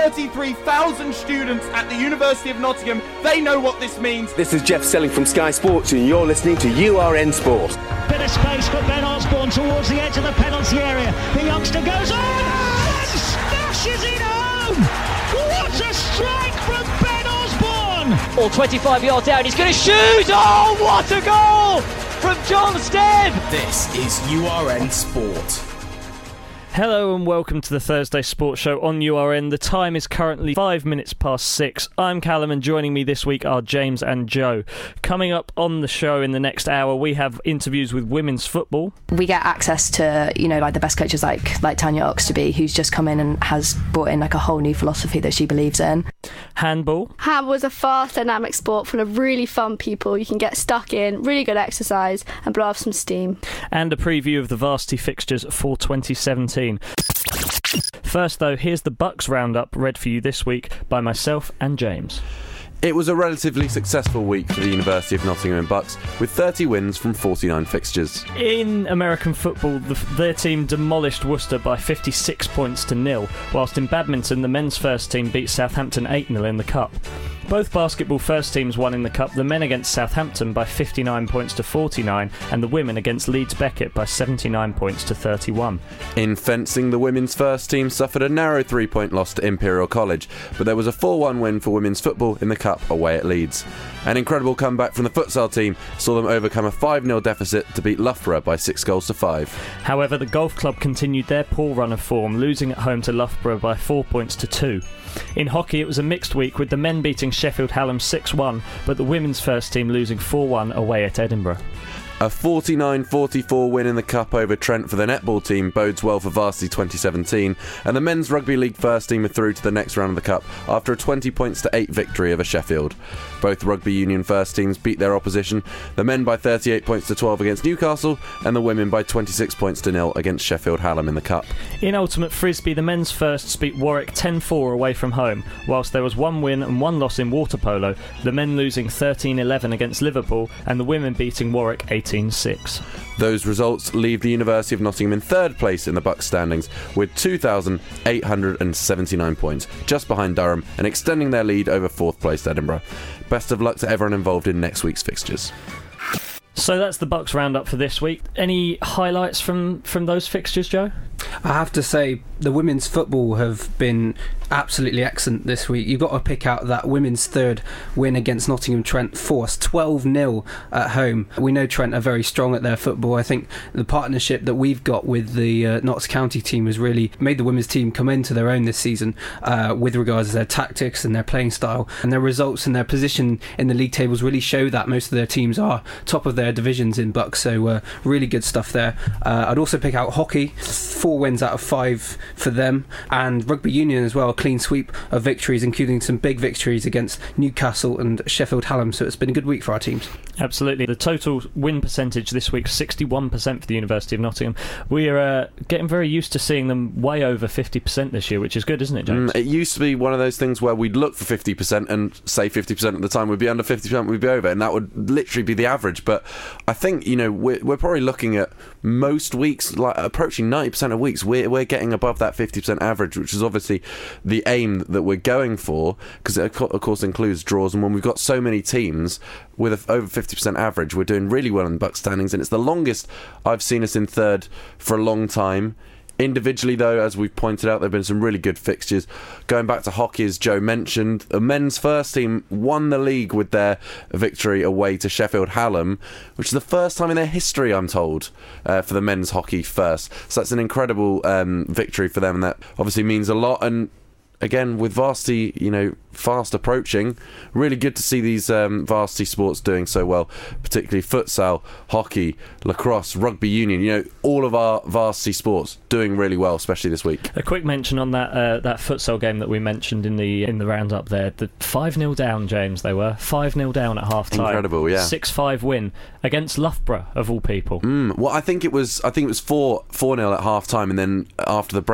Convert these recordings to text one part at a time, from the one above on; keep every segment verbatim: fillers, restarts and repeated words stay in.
thirty-three thousand students at the University of Nottingham. They know what this means. This is Jeff Selling from Sky Sports and you're listening to U R N Sport. Bit of space for Ben Osborne towards the edge of the penalty area. The youngster goes on and smashes it home. What a strike from Ben Osborne. All twenty-five yards down, he's going to shoot. Oh, what a goal from John Stead. This is U R N Sport. Hello and welcome to the Thursday Sports Show on U R N. The time is currently five minutes past six. I'm Callum and joining me this week are James and Joe. Coming up on the show in the next hour, we have interviews with women's football. We get access to, you know, like the best coaches like like Tanya Oxtoby, who's just come in and has brought in like a whole new philosophy that she believes in. Handball. Handball is a fast, dynamic sport full of really fun people. You can get stuck in, really good exercise and blow off some steam. And a preview of the varsity fixtures for twenty seventeen. First though, here's the Bucks roundup read for you this week by myself and James. It was a relatively successful week for the University of Nottingham Bucks, with thirty wins from forty-nine fixtures. In American football, the, their team demolished Worcester by fifty-six points to nil, whilst in badminton, the men's first team beat Southampton eight nil in the Cup. Both basketball first teams won in the Cup, the men against Southampton by fifty-nine points to forty-nine, and the women against Leeds Beckett by seventy-nine points to thirty-one. In fencing, the women's first team suffered a narrow three-point loss to Imperial College, but there was a four one win for women's football in the Cup away at Leeds. An incredible comeback from the futsal team saw them overcome a five nil deficit to beat Loughborough by six goals to five. However, the golf club continued their poor run of form, losing at home to Loughborough by four points to two. In hockey, it was a mixed week, with the men beating Sheffield Hallam six one, but the women's first team losing four one away at Edinburgh. A forty-nine forty-four win in the Cup over Trent for the netball team bodes well for Varsity twenty seventeen, and the men's rugby league first team are through to the next round of the Cup after a twenty points to eight victory over Sheffield. Both rugby union first teams beat their opposition, the men by thirty-eight points to twelve against Newcastle, and the women by twenty-six points to nil against Sheffield Hallam in the Cup. In ultimate frisbee, the men's firsts beat Warwick ten four away from home, whilst there was one win and one loss in water polo, the men losing thirteen eleven against Liverpool, and the women beating Warwick eighteen six. Those results leave the University of Nottingham in third place in the Bucks standings with two thousand eight hundred seventy-nine points, just behind Durham, and extending their lead over fourth place Edinburgh. Best of luck to everyone involved in next week's fixtures. So that's the Bucks roundup for this week. Any highlights from, from those fixtures, Joe? I have to say, the women's football have been absolutely excellent this week. You've got to pick out that women's third win against Nottingham Trent Force, twelve nil at home. We know Trent are very strong at their football. I think the partnership that we've got with the uh, Notts County team has really made the women's team come into their own this season uh, with regards to their tactics and their playing style, and their results and their position in the league tables really show that most of their teams are top of their divisions in Bucks, so uh, really good stuff there. Uh, I'd also pick out hockey, four wins out of five for them, and rugby union as well, a clean sweep of victories, including some big victories against Newcastle and Sheffield Hallam, so it's been a good week for our teams. Absolutely. The total win percentage this week, sixty-one percent for the University of Nottingham. We are uh, getting very used to seeing them way over fifty percent this year, which is good, isn't it, James? Mm, it used to be one of those things where we'd look for fifty percent and say fifty percent at the time we'd be under, fifty percent we'd be over, and that would literally be the average. But I think, you know, we're, we're probably looking at most weeks, like approaching ninety percent of weeks, we're, we're getting above that fifty percent average, which is obviously the aim that we're going for, because it of course includes draws, and when we've got so many teams with a, over fifty percent average, we're doing really well in the Bucks standings, and it's the longest I've seen us in third for a long time. Individually, though, as we've pointed out, there have been some really good fixtures. Going back to hockey, as Joe mentioned, the men's first team won the league with their victory away to Sheffield Hallam, which is the first time in their history, I'm told, uh, for the men's hockey first. So that's an incredible um, victory for them, and that obviously means a lot. And again, with varsity, you know, fast approaching, really good to see these um, varsity sports doing so well, particularly futsal, hockey, lacrosse, rugby union, you know, all of our varsity sports doing really well, especially this week. A quick mention on that uh, that futsal game that we mentioned in the in the roundup there. The five nil down, James, they were. five nil down at half-time. Incredible, yeah. six five win against Loughborough, of all people. Mm, well, I think it was I think it was four nil at half-time, and then after the break they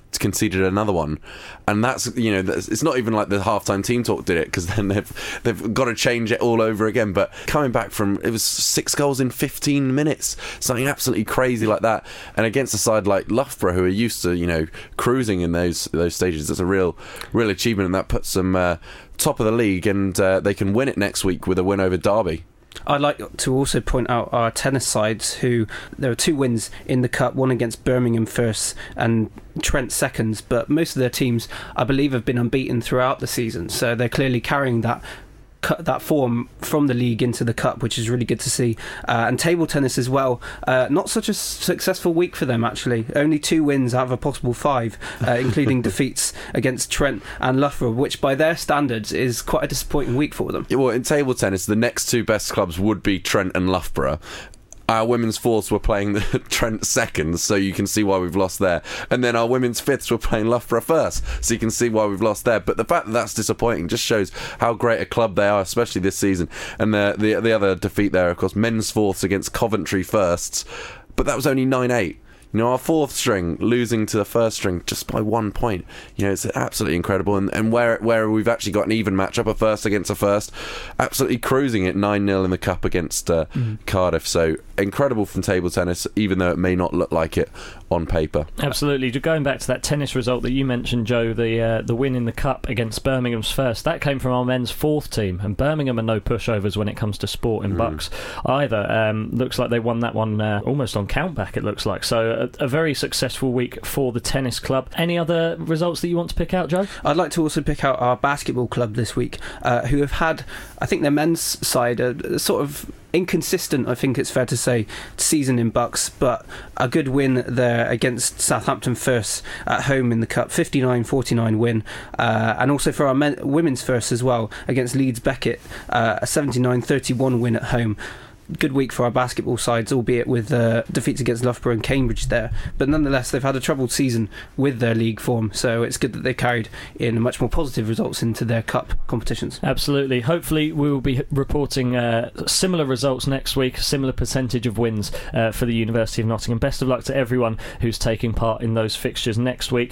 conceded another one, and that's, you know, that's, it's not even like the halftime team talk did it, because then they've they've got to change it all over again. But coming back from, it was six goals in fifteen minutes, something absolutely crazy like that, and against a side like Loughborough, who are used to, you know, cruising in those those stages, it's a real real achievement, and that puts them uh, top of the league, and uh, they can win it next week with a win over Derby. I'd like to also point out our tennis sides, who there are two wins in the cup, one against Birmingham first and Trent seconds, but most of their teams, I believe, have been unbeaten throughout the season, so they're clearly carrying that that form from the league into the cup, which is really good to see. Uh, and table tennis as well, uh, not such a successful week for them, actually. Only two wins out of a possible five, uh, including defeats against Trent and Loughborough, which by their standards is quite a disappointing week for them. Yeah, well, in table tennis, the next two best clubs would be Trent and Loughborough. Our women's fourths were playing the Trent seconds, so you can see why we've lost there. And then our women's fifths were playing Loughborough first, so you can see why we've lost there. But the fact that that's disappointing just shows how great a club they are, especially this season. And the the, the other defeat there, of course, men's fourths against Coventry firsts, but that was only nine eight. You know, our fourth string losing to the first string just by one point. You know, it's absolutely incredible. And, and where where we've actually got an even matchup, a first against a first, absolutely cruising it nine nil in the cup against uh, mm. Cardiff. So incredible from table tennis, even though it may not look like it on paper. Absolutely. Going back to that tennis result that you mentioned, Joe, the uh, the win in the cup against Birmingham's first, that came from our men's fourth team, and Birmingham are no pushovers when it comes to sport in mm. Bucks either. Um, looks like they won that one uh, almost on countback, it looks like. So a, a very successful week for the tennis club. Any other results that you want to pick out, Joe? I'd like to also pick out our basketball club this week, uh, who have had, I think their men's side, a, a sort of inconsistent, I think it's fair to say, season in Bucks, but a good win there against Southampton first at home in the cup, fifty-nine forty-nine win, uh, and also for our men, women's first as well against Leeds Beckett, uh, a seventy-nine thirty-one win at home. Good week for our basketball sides, albeit with uh, defeats against Loughborough and Cambridge there. But nonetheless, they've had a troubled season with their league form, so it's good that they carried in much more positive results into their cup competitions. Absolutely. Hopefully we will be reporting uh, similar results next week, a similar percentage of wins uh, for the University of Nottingham. Best of luck to everyone who's taking part in those fixtures next week.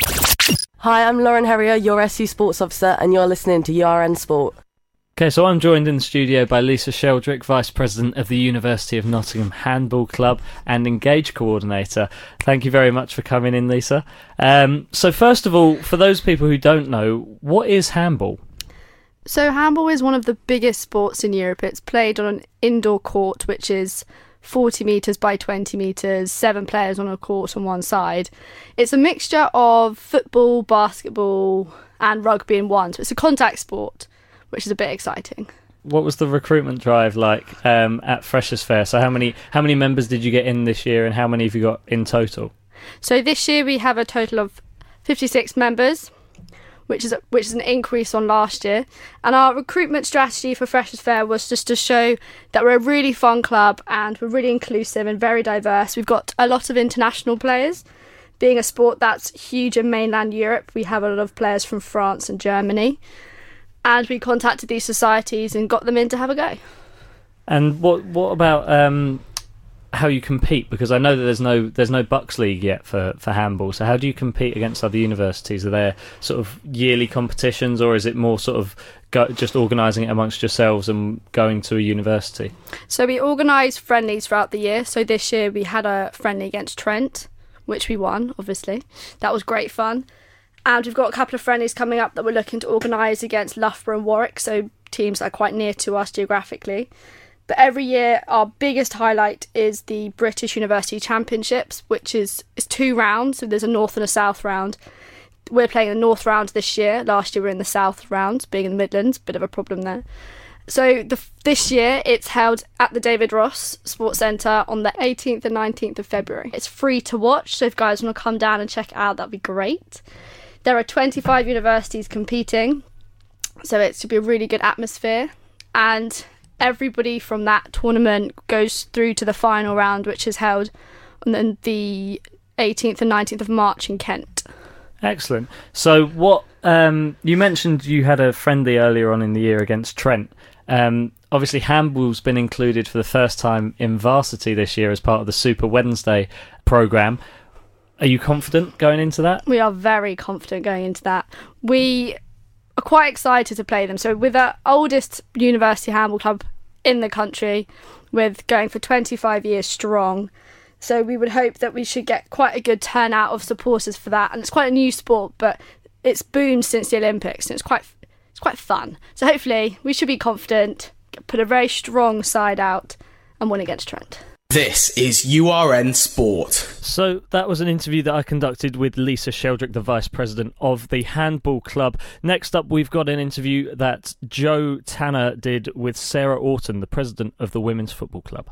Hi, I'm Lauren Herrier, your S U Sports Officer, and you're listening to U R N Sport. Okay, so I'm joined in the studio by Lisa Sheldrick, Vice President of the University of Nottingham Handball Club and Engage Coordinator. Thank you very much for coming in, Lisa. Um, so first of all, for those people who don't know, what is handball? So handball is one of the biggest sports in Europe. It's played on an indoor court, which is forty metres by twenty metres, seven players on a court on one side. It's a mixture of football, basketball and rugby in one, so it's a contact sport, which is a bit exciting. What was the recruitment drive like um, at Freshers' Fair? So how many how many members did you get in this year, and how many have you got in total? So this year we have a total of fifty-six members, which is a, which is an increase on last year. And our recruitment strategy for Freshers' Fair was just to show that we're a really fun club and we're really inclusive and very diverse. We've got a lot of international players. Being a sport that's huge in mainland Europe, we have a lot of players from France and Germany. And we contacted these societies and got them in to have a go. And what what about um, how you compete? Because I know that there's no there's no Bucks League yet for, for handball. So how do you compete against other universities? Are there sort of yearly competitions, or is it more sort of go, just organising it amongst yourselves and going to a university? So we organise friendlies throughout the year. So this year we had a friendly against Trent, which we won, obviously. That was great fun. And we've got a couple of friendlies coming up that we're looking to organise against Loughborough and Warwick, so teams that are quite near to us geographically. But every year, our biggest highlight is the British University Championships, which is, is two rounds, so there's a North and a South round. We're playing the North round this year. Last year we were in the South round, being in the Midlands, bit of a problem there. So the, this year, it's held at the David Ross Sports Centre on the eighteenth and nineteenth of February. It's free to watch, so if guys want to come down and check it out, that'd be great. There are twenty-five universities competing, so it should be a really good atmosphere. And everybody from that tournament goes through to the final round, which is held on the eighteenth and nineteenth of March in Kent. Excellent. So what um, you mentioned you had a friendly earlier on in the year against Trent. Um, obviously, handball's been included for the first time in varsity this year as part of the Super Wednesday programme. Are you confident going into that? We are very confident going into that. We are quite excited to play them. So with our oldest university handball club in the country, with going for twenty-five years strong, so we would hope that we should get quite a good turnout of supporters for that. And it's quite a new sport, but it's boomed since the Olympics, and it's quite it's quite fun. So hopefully we should be confident, put a very strong side out, and win against Trent. This is U R N Sport. So that was an interview that I conducted with Lisa Sheldrick, the Vice President of the Handball Club. Next up, we've got an interview that Joe Tanner did with Sarah Orton, the President of the Women's Football Club.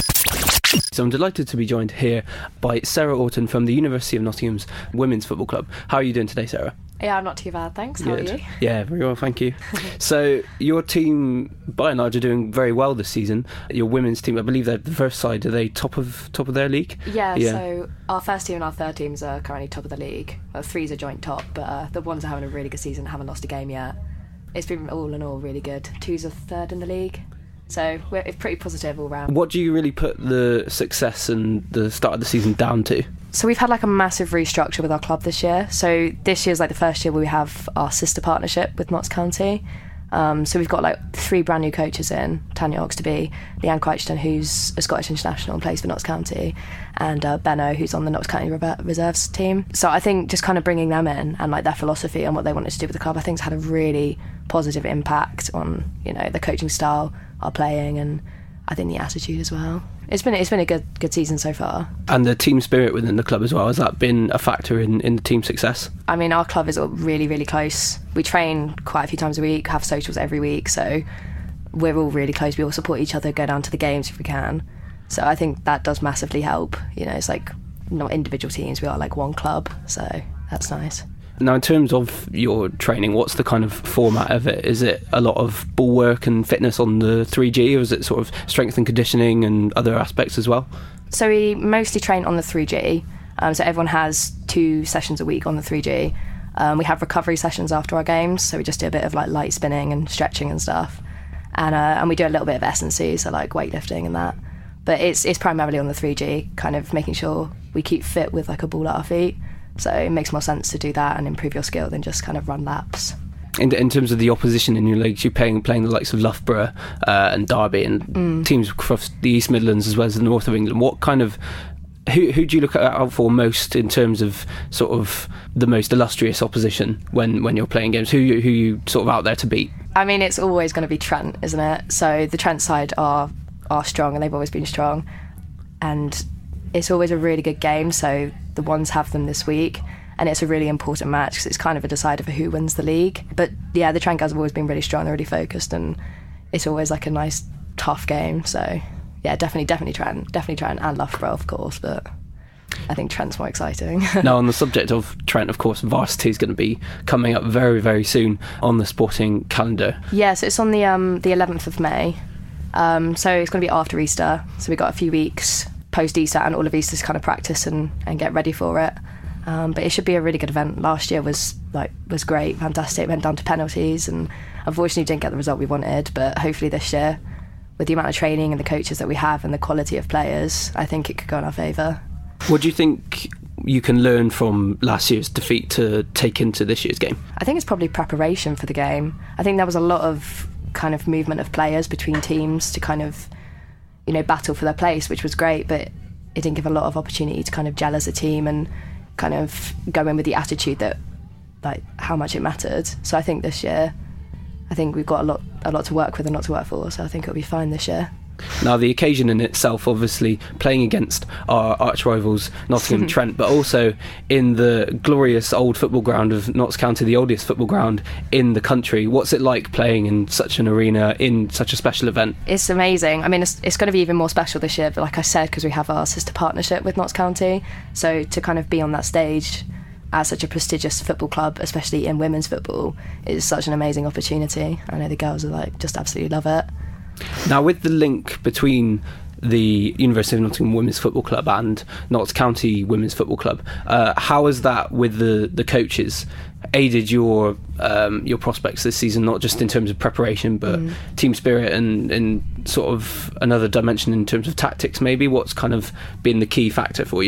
So I'm delighted to be joined here by Sarah Orton from the University of Nottingham's Women's Football Club. How are you doing today, Sarah? Yeah, I'm not too bad, thanks. How Good. are you? Yeah, very well, thank you. So your team, by and large, are doing very well this season. Your women's team, I believe they're the first side. Are they top of top of their league? Yeah, yeah. So our first team and our third teams are currently top of the league. Well, three's a joint top, but uh, the ones are having a really good season, haven't lost a game yet. It's been all in all really good. Two's a third in the league. So we're it's pretty positive all round. What do you really put the success and the start of the season down to? So we've had like a massive restructure with our club this year. So this year's like the first year where we have our sister partnership with Notts County. Um, so we've got like three brand new coaches in: Tanya Oxtoby, Leanne Crichton, who's a Scottish international and plays for Notts County, and uh, Benno, who's on the Notts County Reserves team. So I think just kind of bringing them in and like their philosophy and what they wanted to do with the club, I think has had a really positive impact on, you know, the coaching style, our playing, and I think the attitude as well. It's been it's been a good good season so far. And the team spirit within the club as well, has that been a factor in, in the team's success? I mean, our club is all really, really close. We train quite a few times a week, have socials every week, so we're all really close. We all support each other, go down to the games if we can. So I think that does massively help. You know, it's like not individual teams, we are like one club, so that's nice. Now, in terms of your training, what's the kind of format of it? Is it a lot of ball work and fitness on the three G, or is it sort of strength and conditioning and other aspects as well? So we mostly train on the three G. Um, so everyone has two sessions a week on the three G. Um, we have recovery sessions after our games, so we just do a bit of like light spinning and stretching and stuff. And uh, and we do a little bit of S and C, so like weightlifting and that. But it's it's primarily on the three G, kind of making sure we keep fit with like a ball at our feet. So it makes more sense to do that and improve your skill than just kind of run laps. In, in terms of the opposition in your leagues, you're playing, playing the likes of Loughborough uh, and Derby and Mm. teams across the East Midlands as well as the north of England. What kind of who who do you look out for most in terms of sort of the most illustrious opposition when, when you're playing games? Who you, who you sort of out there to beat? I mean, it's always going to be Trent, isn't it? So the Trent side are are strong, and they've always been strong, and it's always a really good game. So the ones have them this week, and it's a really important match because it's kind of a decider for who wins the league. But yeah, the Trent guys have always been really strong, they're really focused, and it's always like a nice tough game. So yeah, definitely definitely Trent definitely Trent and Loughborough, of course, but I think Trent's more exciting. Now, on the subject of Trent, of course, varsity is going to be coming up very very soon on the sporting calendar. Yeah, so it's on the um the eleventh of May, um so it's going to be after Easter, so we've got a few weeks post Easter and all of Easter to kind of practice and, and get ready for it. Um, but it should be a really good event. Last year was like was great, fantastic. Went down to penalties, and unfortunately didn't get the result we wanted. But hopefully this year, with the amount of training and the coaches that we have and the quality of players, I think it could go in our favour. What do you think you can learn from last year's defeat to take into this year's game? I think it's probably preparation for the game. I think there was a lot of kind of movement of players between teams to kind of, you know, battle for their place, which was great, but it didn't give a lot of opportunity to kind of gel as a team and kind of go in with the attitude that, like, how much it mattered. So I think this year, I think we've got a lot a lot to work with and not to work for, so I think it'll be fine this year. Now, the occasion in itself, obviously playing against our arch rivals Nottingham Trent, but also in the glorious old football ground of Notts County, the oldest football ground in the country. What's it like playing in such an arena in such a special event? It's amazing. I mean, it's, it's going to be even more special this year, but like I said, because we have our sister partnership with Notts County, so to kind of be on that stage at such a prestigious football club, especially in women's football, is such an amazing opportunity. I know the girls are like just absolutely love it. Now, with the link between the University of Nottingham Women's Football Club and Notts County Women's Football Club, uh, how has that, with the, the coaches, aided your um, your prospects this season, not just in terms of preparation, but mm. team spirit and, and sort of another dimension in terms of tactics maybe? What's kind of been the key factor for you?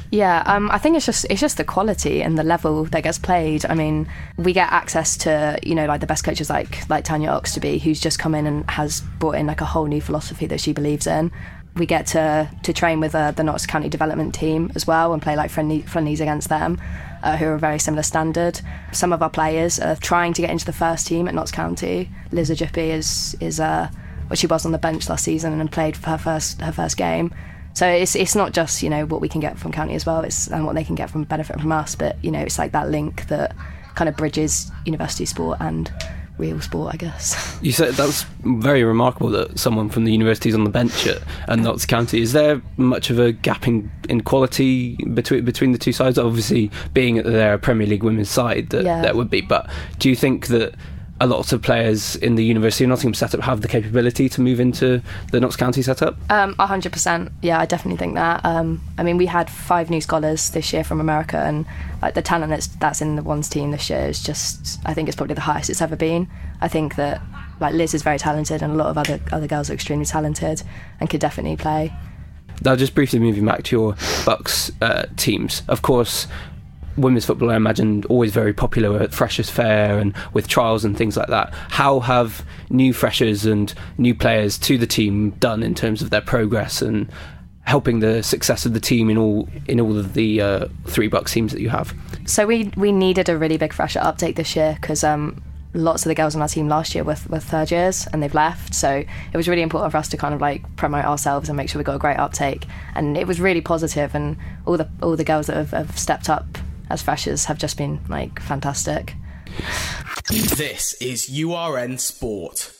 Yeah, um, I think it's just it's just the quality and the level that gets played. I mean, we get access to, you know, like the best coaches like like Tanya Oxtoby, who's just come in and has brought in like a whole new philosophy that she believes in. We get to to train with uh, the Notts County development team as well and play like friendly friendlies against them, uh, who are a very similar standard. Some of our players are trying to get into the first team at Notts County. Liz Ajupi is is uh, well, she was on the bench last season and played for her first her first game. So it's it's not just, you know, what we can get from County as well, it's and what they can get from benefit from us, but, you know, it's like that link that kind of bridges university sport and real sport, I guess. You said that's very remarkable that someone from the university is on the bench at, at Notts County. Is there much of a gap in, in quality between between the two sides? Obviously, being that they're a Premier League women's side, that yeah. there would be. But do you think that a lot of players in the University of Nottingham setup have the capability to move into the Notts County setup? Um, one hundred percent. Yeah, I definitely think that. Um, I mean, we had five new scholars this year from America, and like the talent that's, that's in the ones team this year is just, I think it's probably the highest it's ever been. I think that like Liz is very talented, and a lot of other other girls are extremely talented and could definitely play. Now, just briefly moving back to your Bucks uh, teams, of course, women's football, I imagine, always very popular at Freshers' Fair and with trials and things like that. How have new freshers and new players to the team done in terms of their progress and helping the success of the team in all in all of the uh, three Bucks teams that you have? So we we needed a really big fresher uptake this year because um, lots of the girls on our team last year were, were third years and they've left. So it was really important for us to kind of like promote ourselves and make sure we got a great uptake. And it was really positive, and all the all the girls that have, have stepped up as freshers have just been like fantastic. This is U R N Sport.